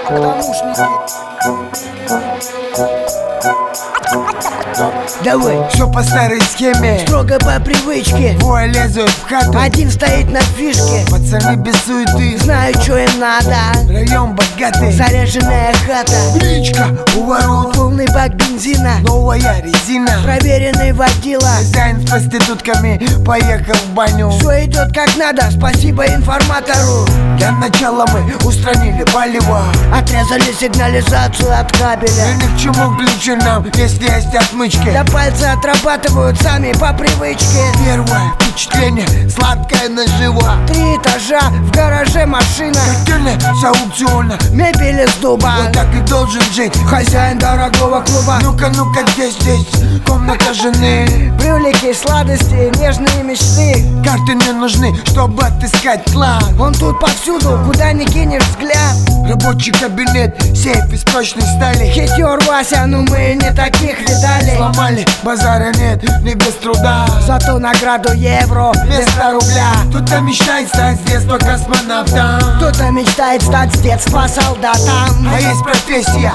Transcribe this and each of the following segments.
Давай, все по старой схеме, строго по привычке. двое лезут в хату, Один стоит на фишке, пацаны без суеты. знаю, что им надо. Район богатый, Заряженная хата, бричка у ворот, полный бак бензина, новая резина. проверенный водила. Хозяин с проститутками поехал в баню. Все идет как надо, спасибо информатору. Для начала мы устранили болева. Отрезали сигнализацию от И кабеля. ни к чему ключи нам, если есть отмычки. Да пальцы отрабатывают сами по привычке. Первое впечатление, сладкая нажива. 3 этажа, в гараже машина, Котельня с аукциона, мебель из дуба. вот так и должен жить Хозяин дорогого клуба. Ну-ка, ну-ка, где здесь комната жены? Брюлики, сладости, нежные мечты. Карты не нужны, чтобы отыскать клад. Он тут повсюду, куда ни кинешь взгляд. Рабочий кабинет, сейф из прочной стали. Хитер Вася, ну мы не таких видали. Сломали, базара нет, не без труда. Зато награду евро Вместо рубля кто-то мечтает стать с детства космонавтом. Кто-то мечтает стать с детства солдатом. А есть профессия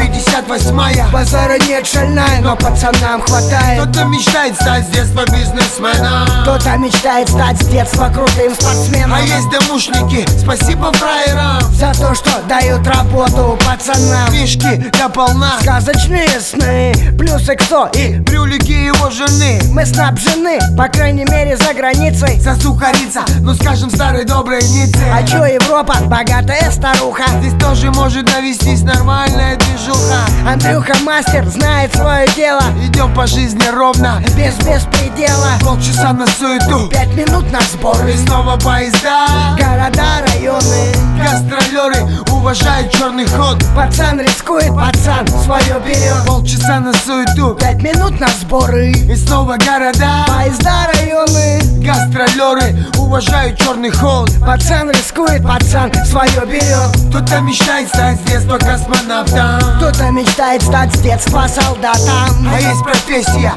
158-я. Базара нет, шальная, но пацанам хватает. Кто-то мечтает стать с детства бизнесменом. Кто-то мечтает стать с детства крутым спортсменом. А есть домушники, спасибо фраерам. За то, что дают работу пацанам. Книжки до полна, Сказочные сны, плюс XO и брюлики его жены. мы снабжены, по крайней мере за границей. Засухарица, ну скажем старой доброй Ницце. А чё Европа, богатая старуха. Здесь тоже может навестись нормальная движуха. Андрюха мастер, знает свое дело. Идем по жизни ровно, Без беспредела. полчаса на суету, 5 минут на сборы. и снова поезда. Города, районы. Гастролеры уважают черный ход. Пацан рискует, пацан свое берет. Полчаса на суету, 5 минут на сборы. и снова города. Поезда, районы. Гастролеры уважают черный ход. Пацан рискует, пацан свое берет. Кто-то мечтает стать с детства космонавтом. Кто-то мечтает стать с детства солдатом. А есть профессия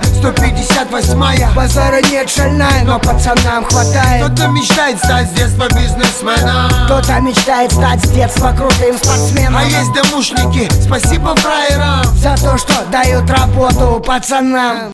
158-я. Базара нет, шальная, но пацанам хватает. Кто-то мечтает стать с детства бизнесменом. Кто-то мечтает стать с детства крутым спортсменом. А есть домушники, спасибо фраерам. За то, что дают работу пацанам.